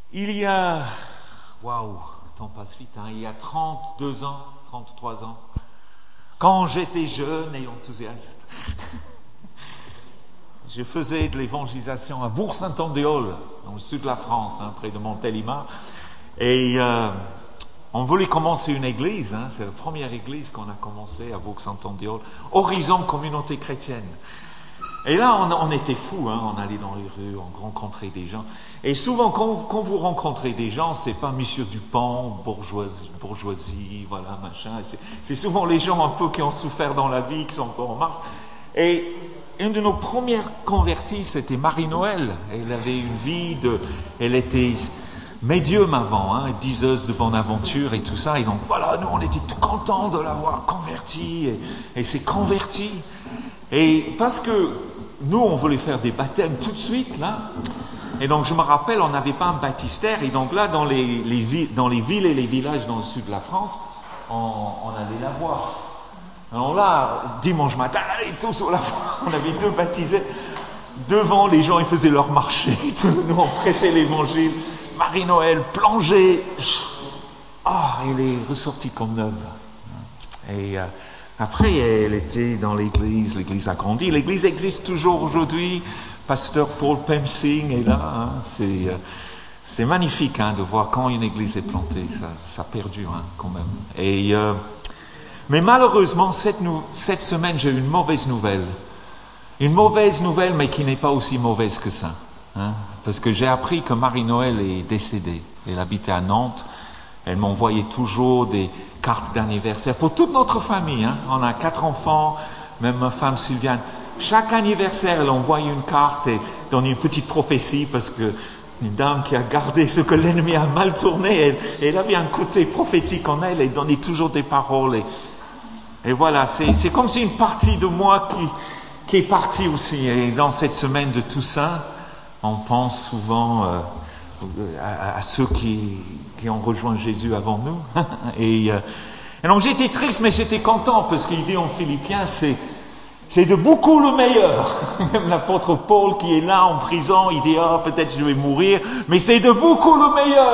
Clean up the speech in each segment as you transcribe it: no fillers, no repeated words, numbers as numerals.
Il y a, waouh, le temps passe vite, hein, il y a 32 ans, 33 ans, quand j'étais jeune et enthousiaste, je faisais de l'évangélisation à Bourg-Saint-Andéol, dans le sud de la France, hein, près de Montélimar, et on voulait commencer une église, hein, c'est la première église qu'on a commencée à Bourg-Saint-Andéol, Horizon Communauté Chrétienne. Et là, on était fous, hein, on allait dans les rues, on rencontrait des gens. Et souvent, quand vous rencontrez des gens, c'est pas Monsieur Dupont, bourgeoisie, voilà, machin. C'est souvent les gens un peu qui ont souffert dans la vie, qui sont encore en marche. Et une de nos premières converties, c'était Marie-Noël. Elle avait une vie elle était médium avant, hein, diseuse de bonne aventure et tout ça. Et donc voilà, nous, on était tout contents de l'avoir convertie. Et s'est convertie. Et parce que nous, on voulait faire des baptêmes tout de suite, là. Et donc, je me rappelle, on n'avait pas un baptistère. Et donc là, dans les villes et les villages dans le sud de la France, on allait la voir. Alors là, dimanche matin, allez, tous au la fois. On avait 2 baptisés. Devant, les gens, ils faisaient leur marché. Nous, on prêchait l'évangile. Marie-Noël, plongée. Elle est ressortie comme neuve. Et après, elle était dans l'église a grandi. L'église existe toujours aujourd'hui. Pasteur Paul Pemsing est là. Hein. C'est magnifique, hein, de voir quand une église est plantée. Ça perdure, hein, quand même. Mais malheureusement, cette semaine, j'ai eu une mauvaise nouvelle. Une mauvaise nouvelle, mais qui n'est pas aussi mauvaise que ça. Hein, parce que j'ai appris que Marie-Noël est décédée. Elle habitait à Nantes. Elle m'envoyait toujours des cartes d'anniversaire pour toute notre famille. Hein. On a 4 enfants, même ma femme Sylviane. Chaque anniversaire, elle envoyait une carte et donnait une petite prophétie parce que une dame qui a gardé ce que l'ennemi a mal tourné, elle avait un côté prophétique en elle et donnait toujours des paroles. Et voilà, c'est comme si une partie de moi qui est partie aussi. Et dans cette semaine de Toussaint, on pense souvent à ceux qui ont rejoint Jésus avant nous. Et donc j'étais triste, mais j'étais content parce qu'il dit en Philippiens, c'est de beaucoup le meilleur. Même l'apôtre Paul qui est là en prison, il dit peut-être je vais mourir, mais c'est de beaucoup le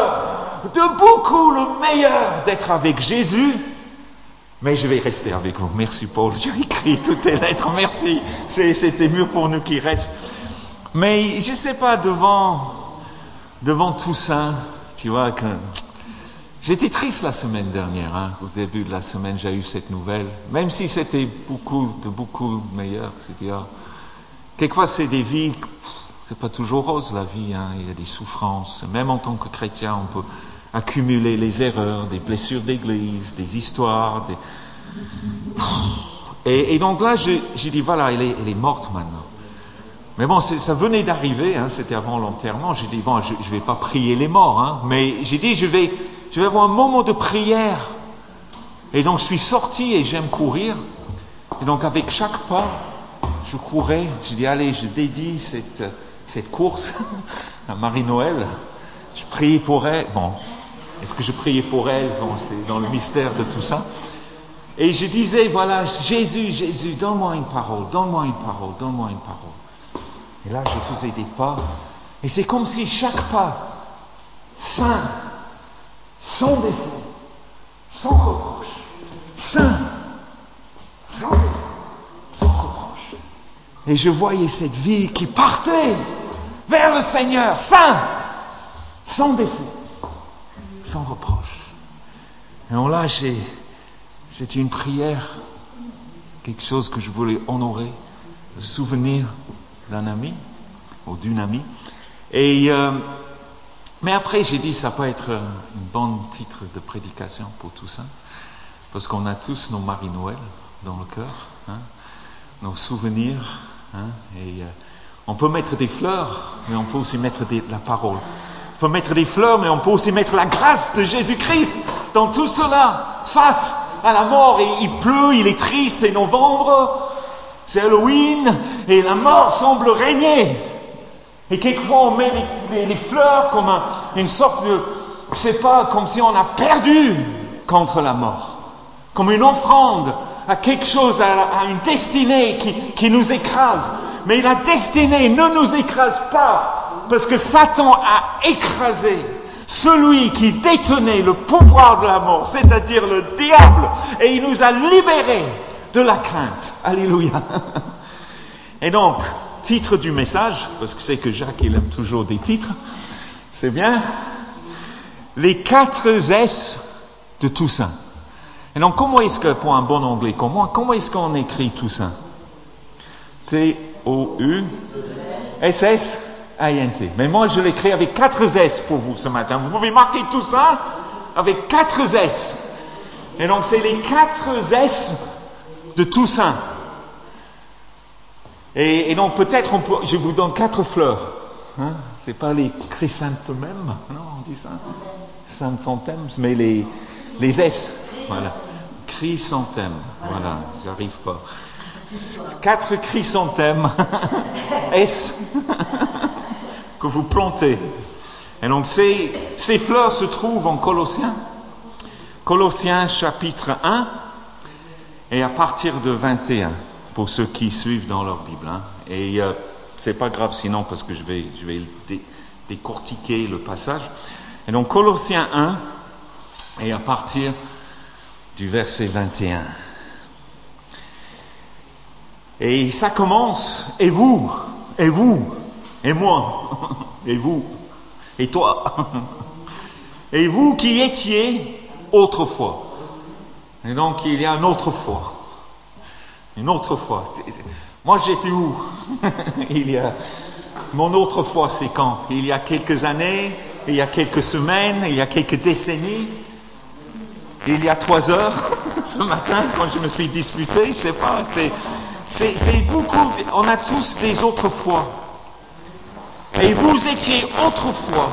meilleur d'être avec Jésus. Mais je vais rester avec vous. Merci Paul, j'ai écrit toutes tes lettres, merci. C'était mieux pour nous qu'il reste. Mais je sais pas, devant tout ça, tu vois, que j'étais triste la semaine dernière. Hein. Au début de la semaine, j'ai eu cette nouvelle. Même si c'était beaucoup meilleur. C'est-à-dire, quelquefois, c'est des vies, c'est pas toujours rose la vie. Hein. Il y a des souffrances. Même en tant que chrétien, on peut accumuler les erreurs, des blessures d'église, des histoires. Et donc là, j'ai dit, voilà, elle est morte maintenant. Mais bon, ça venait d'arriver, hein, c'était avant l'enterrement. J'ai dit, bon, je ne vais pas prier les morts, hein, mais j'ai dit, je vais avoir un moment de prière. Et donc, je suis sorti et j'aime courir. Et donc, avec chaque pas, je courais. J'ai dit, allez, je dédie cette course à Marie-Noël. Je priais pour elle. Bon, est-ce que je priais pour elle? Bon, c'est dans le mystère de tout ça. Et je disais, voilà, Jésus, donne-moi une parole. Et là, je faisais des pas. Et c'est comme si chaque pas, saint, sans défaut, sans reproche, saint, sans défaut, sans reproche. Et je voyais cette vie qui partait vers le Seigneur, saint, sans défaut, sans reproche. Et donc là, c'était une prière, quelque chose que je voulais honorer, le souvenir d'un ami ou d'une amie. Mais après, j'ai dit, ça peut être un bon titre de prédication pour tout ça, parce qu'on a tous nos Marie-Noël dans le cœur, hein, nos souvenirs, hein, et on peut mettre des fleurs, mais on peut aussi mettre la parole. On peut mettre des fleurs, mais on peut aussi mettre la grâce de Jésus-Christ dans tout cela, face à la mort. Et il pleut, il est triste, c'est novembre, c'est Halloween, et la mort semble régner. Et quelquefois, on met les fleurs comme une sorte de, je sais pas, comme si on a perdu contre la mort. Comme une offrande à quelque chose, à une destinée qui nous écrase. Mais la destinée ne nous écrase pas, parce que Satan a écrasé celui qui détenait le pouvoir de la mort, c'est-à-dire le diable, et il nous a libérés de la crainte. Alléluia. Et donc, titre du message, parce que c'est que Jacques, il aime toujours des titres, c'est bien, les 4 S de Toussaint. Et donc, comment est-ce que, pour un bon anglais comme moi, comment est-ce qu'on écrit Toussaint? T-O-U-S-S-I-N-T. Mais moi, je l'écris avec 4 S pour vous ce matin. Vous pouvez marquer Toussaint avec 4 S. Et donc, c'est les 4 S de Toussaint. Et donc, peut-être, je vous donne 4 fleurs. Hein? C'est pas les chrysanthemums, non, on dit ça? Chrysanthemums, mais les S. Voilà. Chrysanthème. Voilà, j'arrive pas. 4 chrysanthèmes S que vous plantez. Et donc, ces fleurs se trouvent en Colossiens. Colossiens chapitre 1 et à partir de 21, pour ceux qui suivent dans leur Bible. Hein. Et c'est pas grave sinon parce que je vais décortiquer le passage. Et donc, Colossiens 1 et à partir du verset 21. Et ça commence, et vous, et moi, et vous, et toi, et vous qui étiez autrefois. Et donc il y a une autre fois. Moi j'étais où? Mon autre fois c'est quand? Il y a quelques années, il y a quelques semaines, il y a quelques décennies. Il y a 3 heures, ce matin, quand je me suis disputé, je sais pas, c'est beaucoup, on a tous des autres fois. Et vous étiez autrefois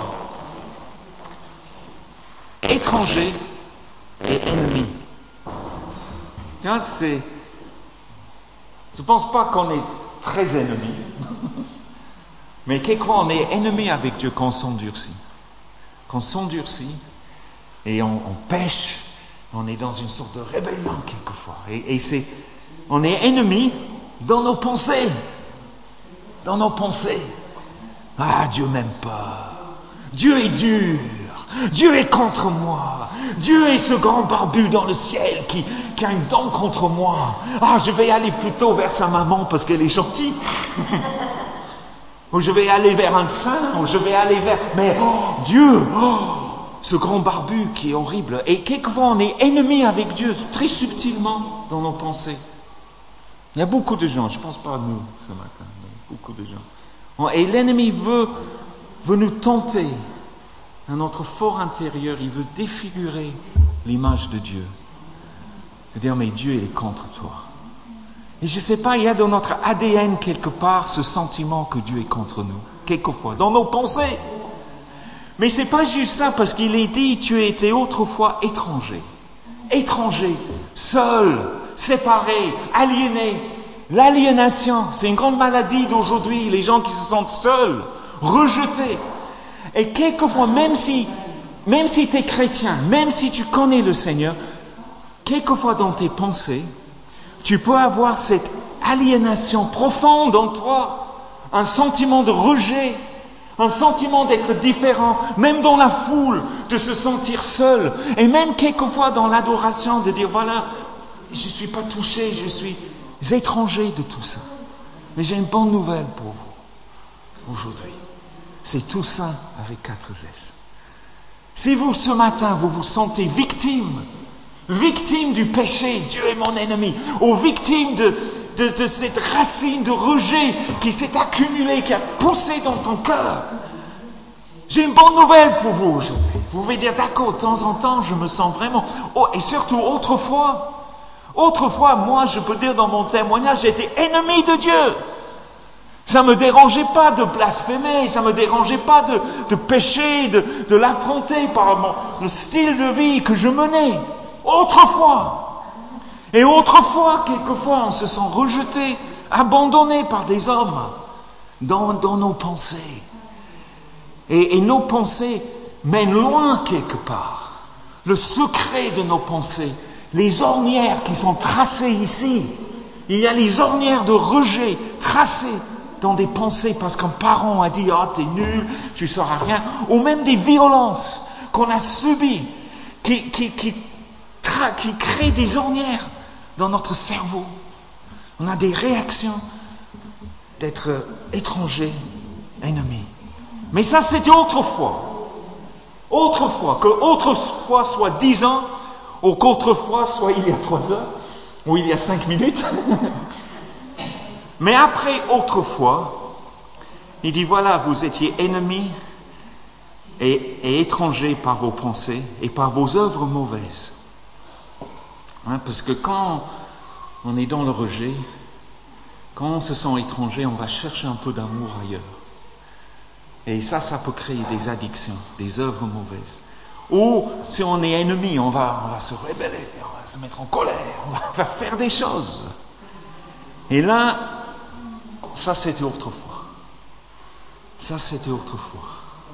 étrangers et ennemis. Tu vois, je ne pense pas qu'on est très ennemis, mais quelquefois on est ennemis avec Dieu quand on s'endurcit. Quand on s'endurcit et on pêche, on est dans une sorte de rébellion quelquefois. Et on est ennemis dans nos pensées. Dans nos pensées. Ah, Dieu m'aime pas. Dieu est dur. Dieu est contre moi. Dieu est ce grand barbu dans le ciel qui a une dent contre moi. Ah, je vais aller plutôt vers sa maman parce qu'elle est gentille. Ou je vais aller vers un saint. Ou je vais aller vers... Mais Dieu... ce grand barbu qui est horrible. Et quelquefois, on est ennemi avec Dieu, très subtilement, dans nos pensées. Il y a beaucoup de gens, je ne pense pas à nous ce matin, mais beaucoup de gens. Et l'ennemi veut nous tenter. Dans notre fort intérieur, il veut défigurer l'image de Dieu. C'est-à-dire, mais Dieu, il est contre toi. Et je ne sais pas, il y a dans notre ADN quelque part ce sentiment que Dieu est contre nous. Quelquefois, dans nos pensées. Mais ce n'est pas juste ça, parce qu'il est dit, tu étais autrefois étranger. Étranger, seul, séparé, aliéné. L'aliénation, c'est une grande maladie d'aujourd'hui. Les gens qui se sentent seuls, rejetés. Et quelquefois, même si tu es chrétien, même si tu connais le Seigneur, quelquefois dans tes pensées, tu peux avoir cette aliénation profonde en toi, un sentiment de rejet, un sentiment d'être différent, même dans la foule, de se sentir seul, et même quelquefois dans l'adoration, de dire voilà, je ne suis pas touché, je suis étranger de tout ça. Mais j'ai une bonne nouvelle pour vous aujourd'hui. C'est tout ça avec 4 S. Si vous, ce matin, vous vous sentez victime du péché, Dieu est mon ennemi, ou victime de cette racine de rejet qui s'est accumulée, qui a poussé dans ton cœur, j'ai une bonne nouvelle pour vous aujourd'hui. Vous pouvez dire, d'accord, de temps en temps, je me sens vraiment... Oh, et surtout, autrefois, moi, je peux dire dans mon témoignage, j'étais ennemi de Dieu. Ça ne me dérangeait pas de blasphémer, ça ne me dérangeait pas de pécher, de l'affronter par le style de vie que je menais. Autrefois. Et autrefois, quelquefois, on se sent rejeté, abandonné par des hommes dans nos pensées. Et nos pensées mènent loin quelque part. Le secret de nos pensées, les ornières qui sont tracées ici. Il y a les ornières de rejet tracées dans des pensées parce qu'un parent a dit « Ah, t'es nul, tu ne sauras rien ». Ou même des violences qu'on a subies, qui créent des ornières dans notre cerveau. On a des réactions d'être étrangers, ennemis. Mais ça, c'était autrefois. Autrefois, que autrefois soit 10 ans, ou qu'autrefois soit il y a 3 heures, ou il y a 5 minutes. Mais après autrefois, il dit voilà, vous étiez ennemis et étrangers par vos pensées et par vos œuvres mauvaises. Parce que quand on est dans le rejet, quand on se sent étranger, on va chercher un peu d'amour ailleurs. Et ça peut créer des addictions, des œuvres mauvaises. Ou si on est ennemi, on va se rébeller, on va se mettre en colère, on va faire des choses. Et là, ça c'était autrefois. Ça c'était autrefois.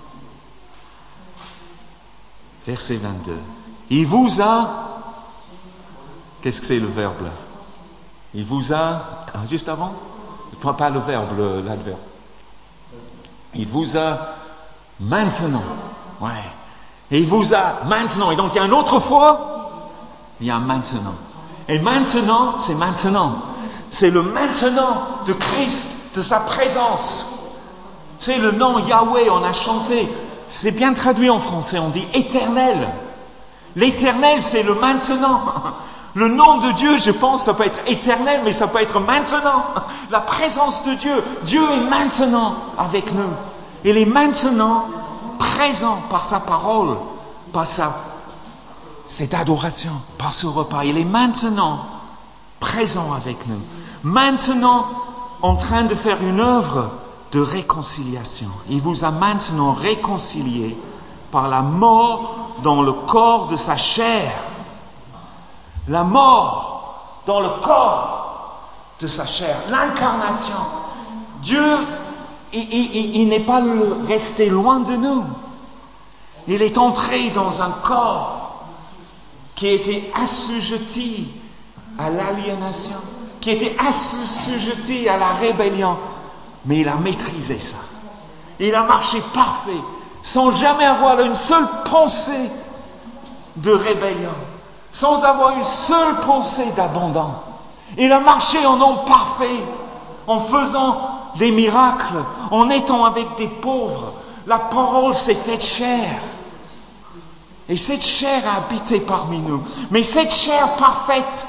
Verset 22. Il vous a... Qu'est-ce que c'est le verbe là? Il vous a... Juste avant? Pas le verbe, l'adverbe. Il vous a maintenant. Ouais. Et il vous a maintenant. Et donc il y a une autre fois, il y a un maintenant. Et maintenant, c'est maintenant. C'est le maintenant de Christ, de sa présence. C'est le nom Yahweh, on a chanté. C'est bien traduit en français, on dit éternel. L'éternel, c'est le maintenant. Le nom de Dieu, je pense, ça peut être éternel, mais ça peut être maintenant. La présence de Dieu. Dieu est maintenant avec nous. Il est maintenant présent par sa parole, par cette adoration, par ce repas. Il est maintenant présent avec nous. Maintenant en train de faire une œuvre de réconciliation. Il vous a maintenant réconcilié par la mort dans le corps de sa chair. La mort dans le corps de sa chair. L'incarnation. Dieu, il n'est pas resté loin de nous. Il est entré dans un corps qui était assujetti à l'aliénation, qui était assujetti à la rébellion. Mais il a maîtrisé ça. Il a marché parfait, sans jamais avoir une seule pensée de rébellion, sans avoir une seule pensée d'abandon. Il a marché en homme parfait, en faisant des miracles, en étant avec des pauvres. La parole s'est faite chair. Et cette chair a habité parmi nous. Mais cette chair parfaite,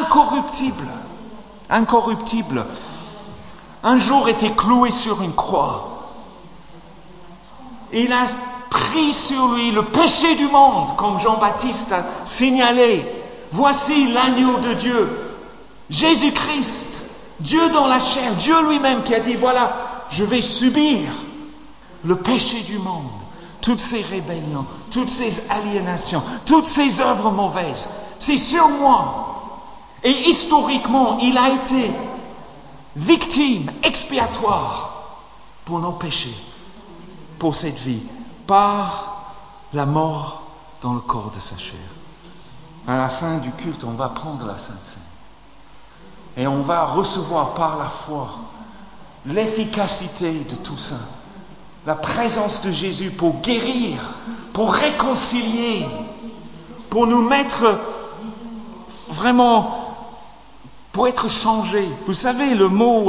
incorruptible, un jour était cloué sur une croix. Il a pris sur lui le péché du monde, comme Jean-Baptiste a signalé. Voici l'agneau de Dieu, Jésus-Christ, Dieu dans la chair, Dieu lui-même qui a dit, voilà, je vais subir le péché du monde, toutes ces rébellions, toutes ces aliénations, toutes ces œuvres mauvaises. C'est sur moi. Et historiquement, il a été victime expiatoire pour nos péchés, pour cette vie, par la mort dans le corps de sa chair. À la fin du culte, on va prendre la Sainte Seine. Et on va recevoir par la foi l'efficacité de tout ça. La présence de Jésus pour guérir, pour réconcilier, pour nous mettre vraiment, pour être changés. Vous savez, le mot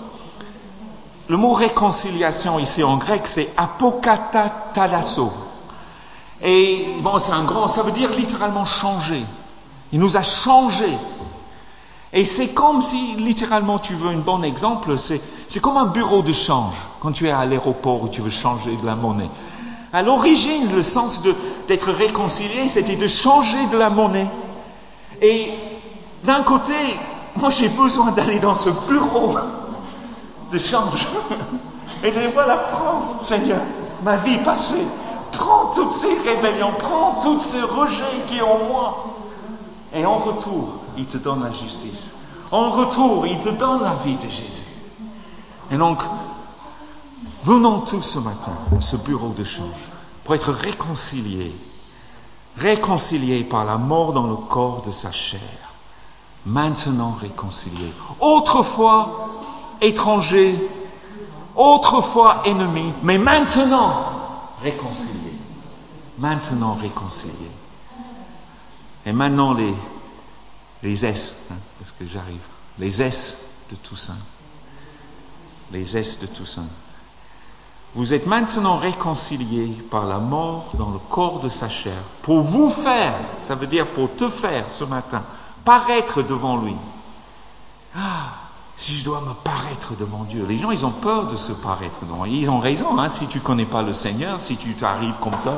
réconciliation ici en grec, c'est apokatathalasso. Et bon, ça veut dire littéralement changer. Il nous a changés. Et c'est comme si, littéralement, tu veux un bon exemple, c'est comme un bureau de change, quand tu es à l'aéroport où tu veux changer de la monnaie. À l'origine, le sens d'être réconcilié, c'était de changer de la monnaie. Et d'un côté, moi j'ai besoin d'aller dans ce bureau de change et de dire, voilà, prends, Seigneur, ma vie passée, prends toutes ces rébellions, prends tous ces rejets qui est en moi. Et en retour, il te donne la justice. En retour, il te donne la vie de Jésus. Et donc, venons tous ce matin à ce bureau de change pour être réconciliés par la mort dans le corps de sa chair. Maintenant réconciliés. Autrefois étrangers, autrefois ennemis, mais maintenant réconciliés. maintenant réconciliés. Et maintenant les S, parce que j'arrive, les S de Toussaint. Les S de Toussaint. Vous êtes maintenant réconciliés par la mort dans le corps de sa chair, pour vous faire, ça veut dire pour te faire ce matin, paraître devant lui. Si je dois me paraître devant Dieu. Les gens, ils ont peur de se paraître devant lui. Ils ont raison, si tu ne connais pas le Seigneur, si tu t'arrives comme ça.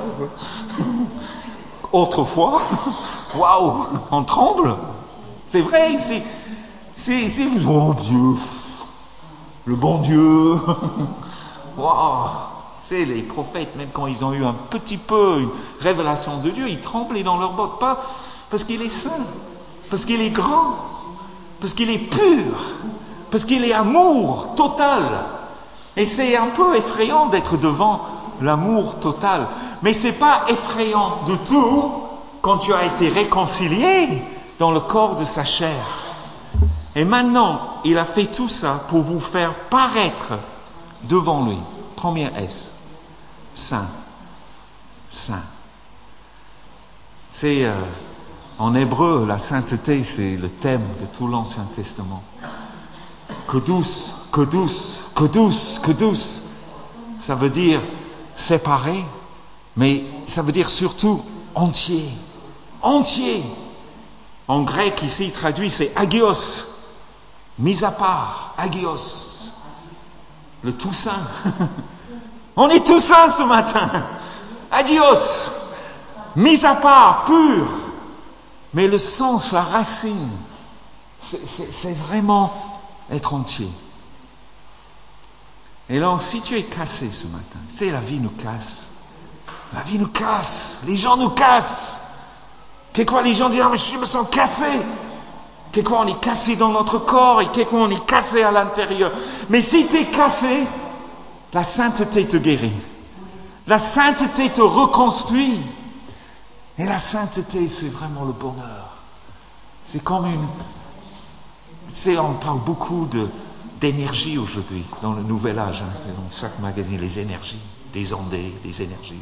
Autrefois, waouh, on tremble. C'est vrai, c'est oh Dieu, le bon Dieu. Waouh, c'est les prophètes, même quand ils ont eu un petit peu une révélation de Dieu, ils tremblaient dans leurs bottes, pas parce qu'il est saint, parce qu'il est grand, parce qu'il est pur, parce qu'il est amour total. Et c'est un peu effrayant d'être devant l'amour total. Mais ce n'est pas effrayant du tout quand tu as été réconcilié dans le corps de sa chair. Et maintenant, il a fait tout ça pour vous faire paraître devant lui. Premier S. Saint. Saint. C'est, en hébreu, la sainteté, c'est le thème de tout l'Ancien Testament. Que douce, que douce, que douce, que douce. Ça veut dire séparé, mais ça veut dire surtout entier. Entier. En grec, ici, traduit, c'est agios. Mis à part, agios. Le tout saint. On est tout saint ce matin. Agios. Mis à part, pur. Mais le sens, la racine, c'est vraiment être entier. Et donc, si tu es cassé ce matin, c'est la vie nous casse. La vie nous casse. Les gens nous cassent. Quelquefois, les gens disent « Ah, mais je me sens cassé ». Quelquefois, on est cassé dans notre corps et quelquefois, on est cassé à l'intérieur. Mais si tu es cassé, la sainteté te guérit. La sainteté te reconstruit. Et la sainteté, c'est vraiment le bonheur. C'est comme une... Tu sais, on parle beaucoup d'énergie aujourd'hui, dans le nouvel âge. Dans chaque magazine, les énergies, les ondées, les énergies.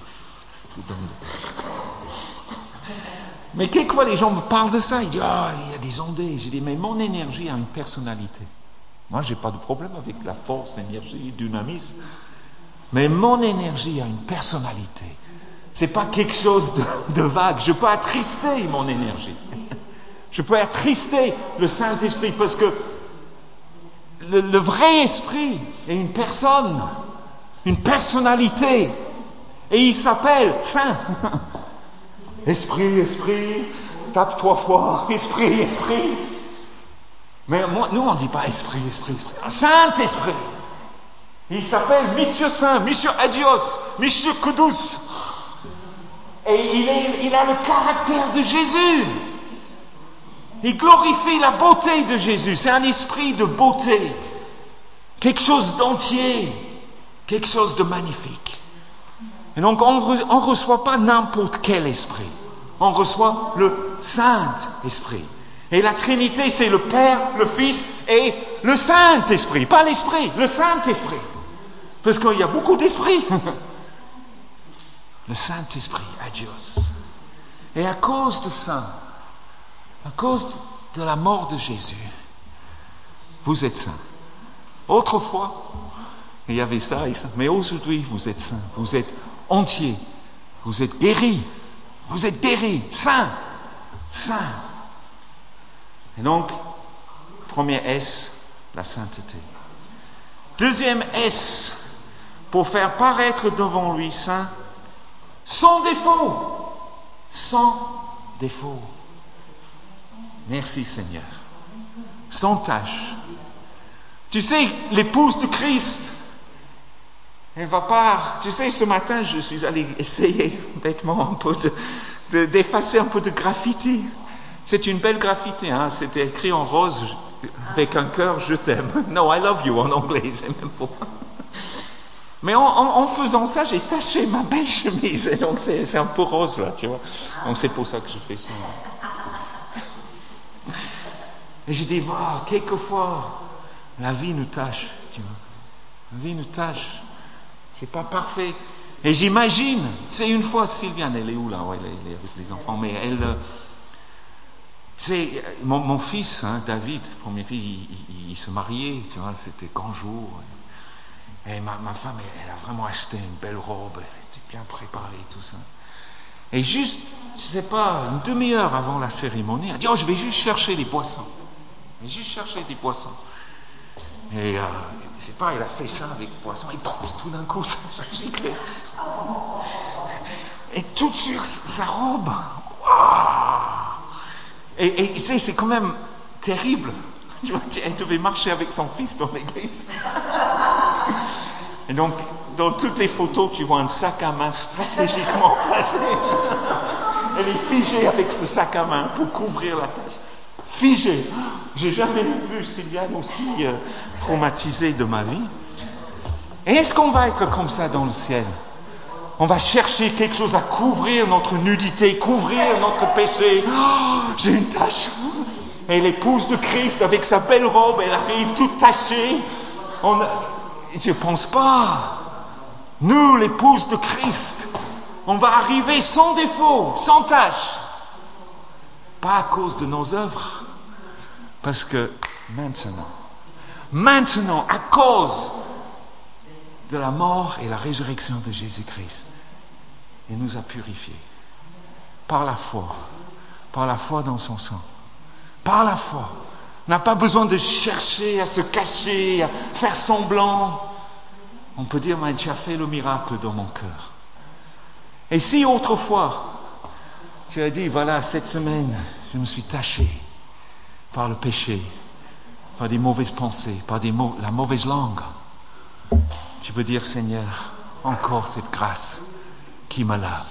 Mais quelquefois, les gens me parlent de ça. Ils disent, il y a des ondées. J'ai dit, mais mon énergie a une personnalité. Moi, je n'ai pas de problème avec la force, l'énergie, le dynamisme. Mais mon énergie a une personnalité. Ce n'est pas quelque chose de vague. Je peux attrister mon énergie. Je peux attrister le Saint-Esprit parce que le vrai esprit est une personne, une personnalité. Et il s'appelle Saint. Esprit, esprit, tape 3 fois, esprit, esprit. Mais nous, on ne dit pas esprit, esprit, esprit. Saint-Esprit. Il s'appelle Monsieur Saint, Monsieur Agios, Monsieur Kudus. Et il a le caractère de Jésus. Il glorifie la beauté de Jésus. C'est un esprit de beauté. Quelque chose d'entier. Quelque chose de magnifique. Et donc, on ne reçoit pas n'importe quel esprit. On reçoit le Saint-Esprit. Et la Trinité, c'est le Père, le Fils et le Saint-Esprit. Pas l'Esprit, le Saint-Esprit. Parce qu'il y a beaucoup d'esprits. Le Saint-Esprit, Agios. Et à cause de ça, à cause de la mort de Jésus, vous êtes saints. Autrefois, il y avait ça et ça. Mais aujourd'hui, vous êtes saints. Vous êtes entiers. Vous êtes guéris. Vous êtes guéris. Saints. Saints. Et donc, premier S, la sainteté. Deuxième S, pour faire paraître devant lui saint, sans défaut. Sans défaut. Merci Seigneur. Sans tache. Tu sais, l'épouse de Christ, elle va pas... Tu sais, ce matin, je suis allé essayer bêtement un peu d'effacer un peu de graffiti. C'est une belle graffiti, hein? C'était écrit en rose avec un cœur, je t'aime. No, I love you en anglais, c'est même pas... Mais en faisant ça, j'ai taché ma belle chemise. Et donc, c'est un peu rose, là, tu vois. Donc, c'est pour ça que je fais ça. Et j'ai dit, wow, quelquefois, la vie nous tâche, tu vois. La vie nous tâche. C'est pas parfait. Et j'imagine, c'est une fois Sylviane, elle est où là? Ouais, elle est avec les enfants, mais c'est mon fils, hein, David, premier fils, il se mariait, tu vois, c'était grand jour. Et ma femme, elle a vraiment acheté une belle robe, elle était bien préparée, tout ça. Et juste, je sais pas, une demi-heure avant la cérémonie, elle dit, oh, je vais juste chercher des poissons. Je vais juste chercher des poissons. Et je sais pas, elle a fait ça avec le poisson, et tout d'un coup, ça giclait. Et tout de suite, sa robe, waouh! Et tu sais, c'est quand même terrible. Tu vois, elle devait marcher avec son fils dans l'église. Et donc, dans toutes les photos, tu vois un sac à main stratégiquement placé. Elle est figée avec ce sac à main pour couvrir la tâche. Figée. J'ai jamais vu Sylviane aussi traumatisée de ma vie. Et est-ce qu'on va être comme ça dans le ciel? On va chercher quelque chose à couvrir notre nudité, couvrir notre péché. Oh, j'ai une tache. Et l'épouse de Christ, avec sa belle robe, elle arrive toute tachée. Je ne pense pas. Nous, l'épouse de Christ, on va arriver sans défaut, sans tache. Pas à cause de nos œuvres, parce que maintenant, à cause de la mort et la résurrection de Jésus-Christ, il nous a purifiés par la foi dans son sang, par la foi. On n'a pas besoin de chercher à se cacher, à faire semblant. On peut dire, mais tu as fait le miracle dans mon cœur. Et si autrefois, tu as dit, voilà, cette semaine, je me suis taché par le péché, par des mauvaises pensées, par la mauvaise langue, tu peux dire, Seigneur, encore cette grâce qui me lave.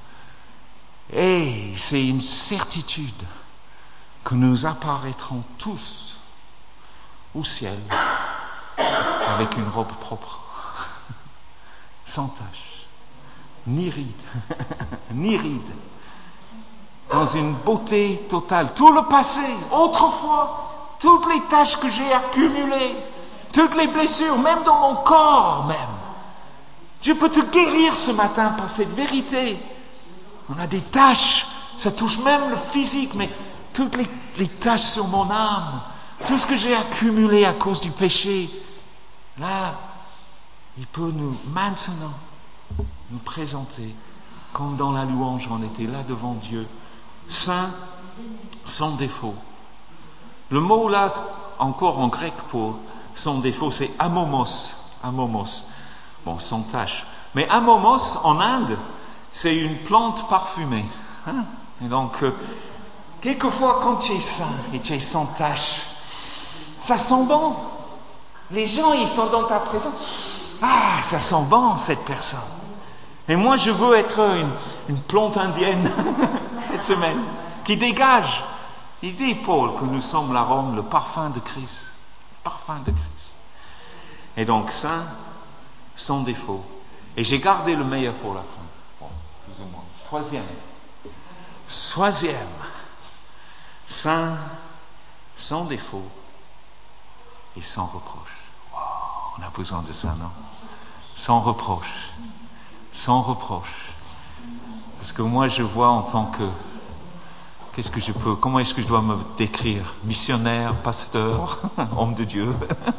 Et c'est une certitude que nous apparaîtrons tous au ciel avec une robe propre, sans tache, ni ride, ni ride, dans une beauté totale. Tout le passé, autrefois, toutes les tâches que j'ai accumulées, toutes les blessures, même dans mon corps même. Dieu peut te guérir ce matin par cette vérité. On a des tâches, ça touche même le physique, mais toutes les tâches sur mon âme, tout ce que j'ai accumulé à cause du péché, là, il peut maintenant nous présenter comme dans la louange, on était là devant Dieu, saint, sans défaut. Le mot là, encore en grec pour sans défaut, c'est amomos. Amomos. Bon, sans tache. Mais amomos, en Inde, c'est une plante parfumée. Hein? Et donc, quelquefois, quand tu es saint et tu es sans tache, ça sent bon. Les gens, ils sont dans ta présence. Ah, ça sent bon, cette personne. Et moi, je veux être une plante indienne cette semaine, qui dégage. Il dit, Paul, que nous sommes l'arôme, le parfum de Christ. Parfum de Christ. Et donc, saint, sans défaut. Et j'ai gardé le meilleur pour la fin. Bon, plus ou moins. Troisième. Saint, sans défaut et sans reproche. Wow, on a besoin de ça, non? Sans reproche. Sans reproche. Parce que moi, je vois en tant que... Comment est-ce que je dois me décrire? Missionnaire, pasteur, homme de Dieu.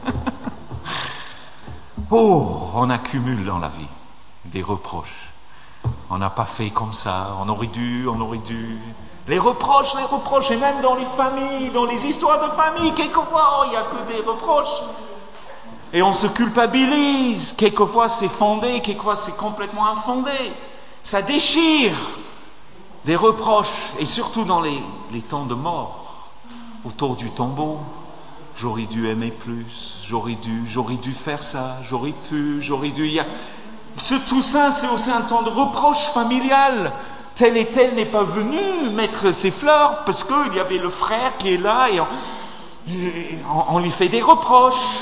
Oh, on accumule dans la vie des reproches. On n'a pas fait comme ça, on aurait dû. Les reproches, et même dans les familles, dans les histoires de famille, quelquefois, il n'y a que des reproches. Et on se culpabilise. Quelquefois, c'est fondé, quelquefois, c'est complètement infondé. Ça déchire. Des reproches, et surtout dans les temps de mort, autour du tombeau. J'aurais dû aimer plus, j'aurais dû faire ça, j'aurais pu. Tout ça, c'est aussi un temps de reproche familial. Tel et tel n'est pas venu mettre ses fleurs parce qu'il y avait le frère qui est là et on lui fait des reproches.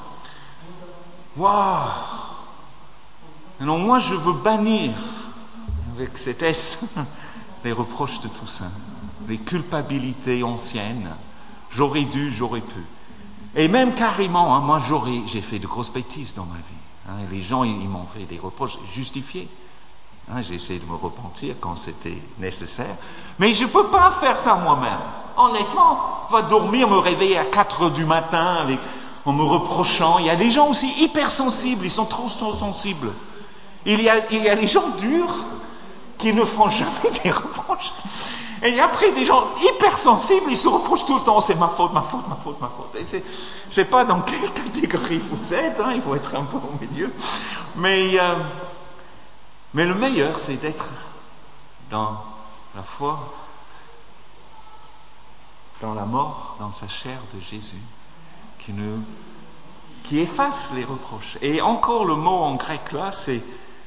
Waouh! Alors moi, je veux bannir avec cet S les reproches de tout ça, les culpabilités anciennes. J'aurais dû, j'aurais pu. Et même carrément, moi j'ai fait de grosses bêtises dans ma vie. Et les gens, ils m'ont fait des reproches justifiés. J'ai essayé de me repentir quand c'était nécessaire. Mais je ne peux pas faire ça moi-même. Honnêtement, je vais dormir, me réveiller à 4 heures du matin en me reprochant. Il y a des gens aussi hypersensibles, ils sont trop sensibles. Il y a les gens durs qui ne font jamais des reproches. Et après, des gens hypersensibles, ils se reprochent tout le temps. C'est ma faute, ma faute, ma faute, ma faute. Et je ne sais pas dans quelle catégorie vous êtes, il faut être un peu au milieu. Mais le meilleur, c'est d'être dans la foi, dans la mort, dans sa chair de Jésus, qui efface les reproches. Et encore le mot en grec là, c'est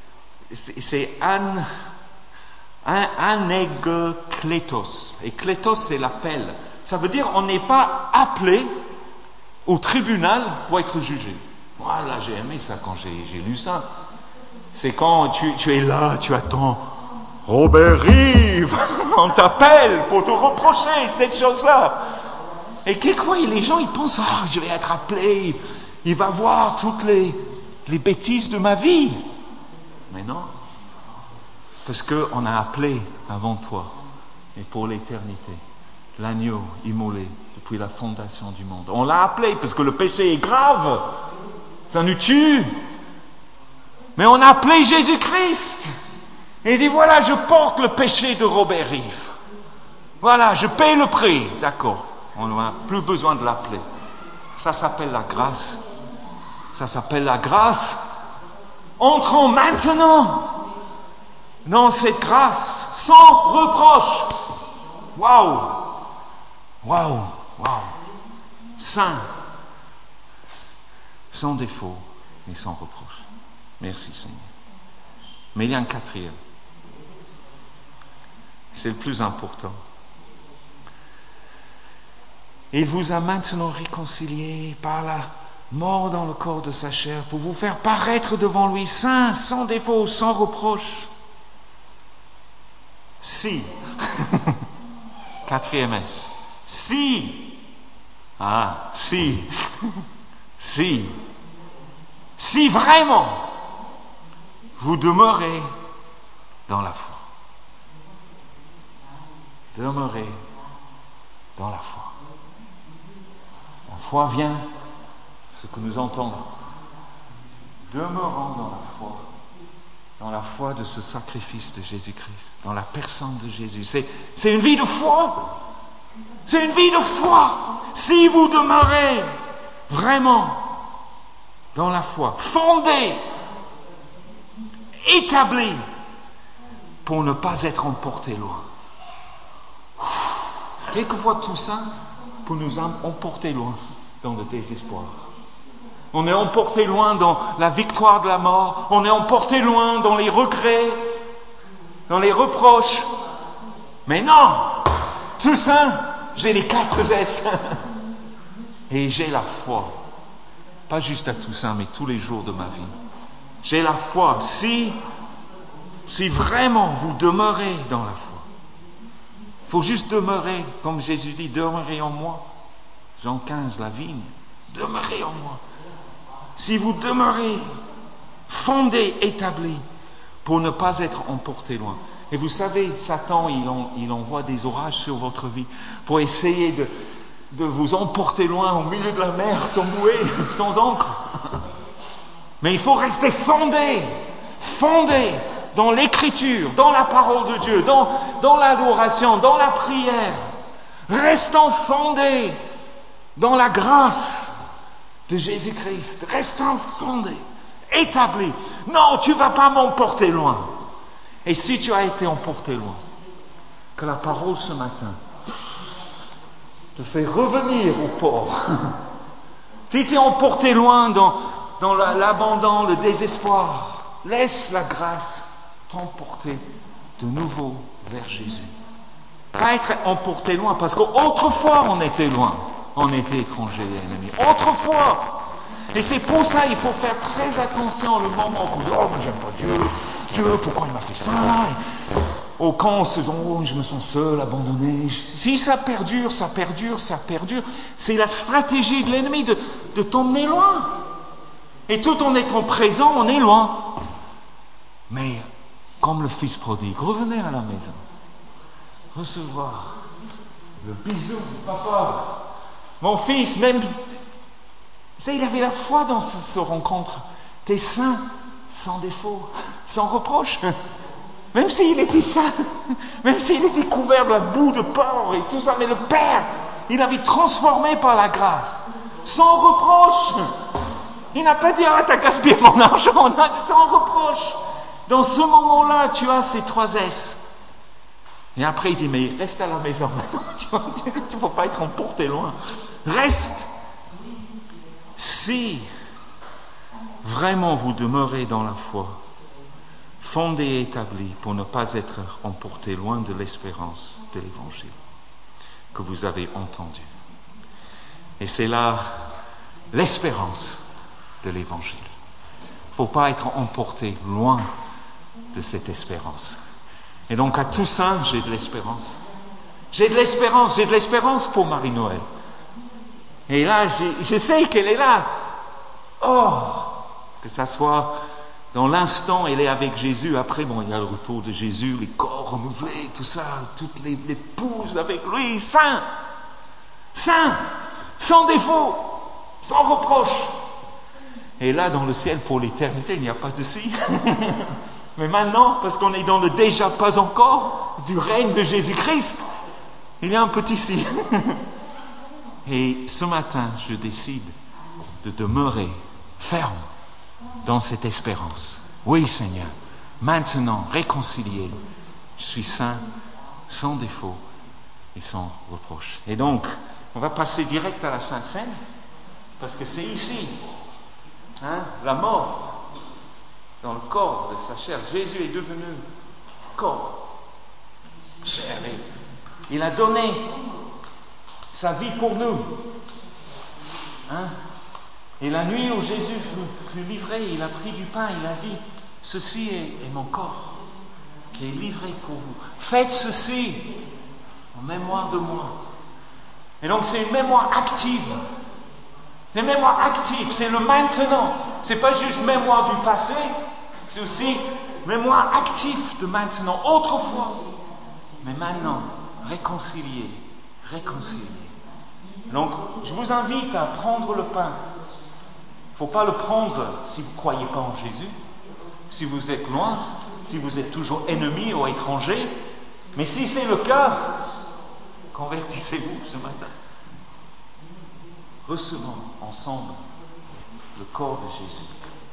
anegkletos. Et kletos, c'est l'appel. Ça veut dire on n'est pas appelé au tribunal pour être jugé. Voilà, j'ai aimé ça quand j'ai lu ça. C'est quand tu es là, tu attends. Robert Rive, on t'appelle pour te reprocher cette chose-là. Et quelquefois, les gens, ils pensent, je vais être appelé, il va voir toutes les bêtises de ma vie. Mais non, parce qu'on a appelé avant toi, et pour l'éternité, l'agneau immolé depuis la fondation du monde. On l'a appelé parce que le péché est grave, ça nous tue. Mais on a appelé Jésus-Christ. Et il dit, voilà, je porte le péché de Robert Rive. Voilà, je paye le prix. D'accord, on n'a plus besoin de l'appeler. Ça s'appelle la grâce. Ça s'appelle la grâce. Entrons maintenant dans cette grâce, sans reproche. Waouh! Waouh! Waouh! Saint, sans défaut et sans reproche. Merci Seigneur. Mais il y a un quatrième. C'est le plus important. Il vous a maintenant réconcilié par la mort dans le corps de sa chair pour vous faire paraître devant lui saint, sans défaut, sans reproche. Si, quatrième S, si vraiment vous demeurez dans la foi. Demeurez dans la foi. La foi vient, ce que nous entendons. Demeurons dans la foi de ce sacrifice de Jésus-Christ, dans la personne de Jésus. C'est une vie de foi. C'est une vie de foi. Si vous demeurez vraiment dans la foi, fondé, établi, pour ne pas être emporté loin. Quelquefois tout ça pour nous emporter loin dans le désespoir. On est emporté loin dans la victoire de la mort. On est emporté loin dans les regrets, dans les reproches. Mais non, tout ça, j'ai les 4 S. Et j'ai la foi. Pas juste à tout ça, mais tous les jours de ma vie. J'ai la foi. Si vraiment vous demeurez dans la foi. Il faut juste demeurer, comme Jésus dit, demeurez en moi. Jean 15, la vigne. Demeurez en moi. Si vous demeurez fondé, établi, pour ne pas être emporté loin. Et vous savez, Satan, il envoie des orages sur votre vie pour essayer de vous emporter loin au milieu de la mer, sans bouée, sans ancre. Mais il faut rester fondé dans l'écriture, dans la parole de Dieu, dans l'adoration, dans la prière. Restant fondé dans la grâce de Jésus-Christ. Restant fondé, établi. Non, tu ne vas pas m'emporter loin. Et si tu as été emporté loin, que la parole ce matin te fait revenir au port. Tu étais emporté loin dans l'abandon, le désespoir. Laisse la grâce t'emporter de nouveau vers Jésus. Pas être emporté loin, parce qu'autrefois on était loin. On était étrangers et ennemis. Autrefois. Et c'est pour ça qu'il faut faire très attention le moment où on dit, j'aime pas Dieu. Dieu, pourquoi il m'a fait ça? Au camp, on se dit, je me sens seul, abandonné. Si ça perdure, c'est la stratégie de l'ennemi de t'emmener loin. Et tout en étant présent, on est loin. Mais comme le fils prodigue, revenez à la maison, recevoir le bisou du papa. Mon fils, même, il avait la foi dans ce rencontre. T'es saint, sans défaut, sans reproche. Même s'il était saint, même s'il était couvert de la boue de porc et tout ça, mais le Père, il l'avait transformé par la grâce, sans reproche. Il n'a pas dit, ah, t'as gaspillé mon argent, non, sans reproche. Dans ce moment-là, tu as ces 3 S. Et après, il dit, mais reste à la maison. Tu ne peux pas être emporté loin. Reste. Si vraiment vous demeurez dans la foi, fondée et établie pour ne pas être emporté loin de l'espérance de l'Évangile que vous avez entendu. Et c'est là l'espérance de l'Évangile. Il ne faut pas être emporté loin de cette espérance. Et donc à Toussaint, j'ai de l'espérance. J'ai de l'espérance pour Marie-Noël. Et là, je sais qu'elle est là. Oh, que ça soit dans l'instant, elle est avec Jésus. Après, bon, il y a le retour de Jésus, les corps renouvelés, tout ça, toutes les épouses avec lui, saint, sans défaut, sans reproche. Et là, dans le ciel, pour l'éternité, il n'y a pas de si. Mais maintenant, parce qu'on est dans le déjà pas encore du règne de Jésus-Christ, il y a un petit si. Et ce matin, je décide de demeurer ferme dans cette espérance. Oui, Seigneur, maintenant, réconcilié, je suis saint, sans défaut et sans reproche. Et donc, on va passer direct à la Sainte Seine, parce que c'est ici, la mort, dans le corps de sa chair. Jésus est devenu corps, chair. Il a donné sa vie pour nous. Et la nuit où Jésus fut livré, il a pris du pain, il a dit, ceci est mon corps qui est livré pour vous. Faites ceci en mémoire de moi. Et donc c'est une mémoire active. La mémoire active, c'est le maintenant. C'est pas juste mémoire du passé, c'est aussi mémoire active de maintenant. Autrefois, mais maintenant, réconcilié. Donc, je vous invite à prendre le pain. Il ne faut pas le prendre si vous ne croyez pas en Jésus, si vous êtes loin, si vous êtes toujours ennemi ou étranger. Mais si c'est le cas, convertissez-vous ce matin. Recevons ensemble le corps de Jésus.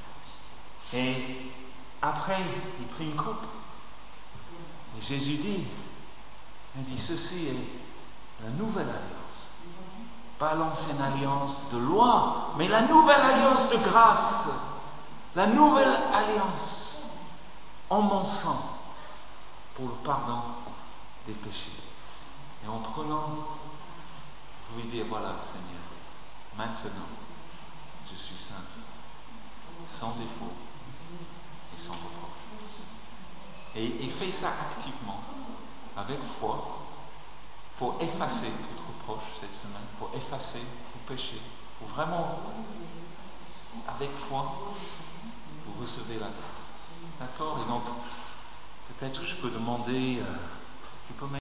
Et après, il prit une coupe. Et Jésus dit, ceci est la nouvelle alliance. Pas l'ancienne alliance de loi, mais la nouvelle alliance de grâce. La nouvelle alliance en mon sang pour le pardon des péchés. Et en prenant, vous lui dire, voilà Seigneur, maintenant, je suis saint, sans défaut et sans reproche. Et fais ça activement, avec foi, pour effacer tout reproche cette semaine, pour effacer tout péché, pour vraiment, avec foi, vous recevez la grâce. D'accord? Et donc, peut-être que je peux demander, tu peux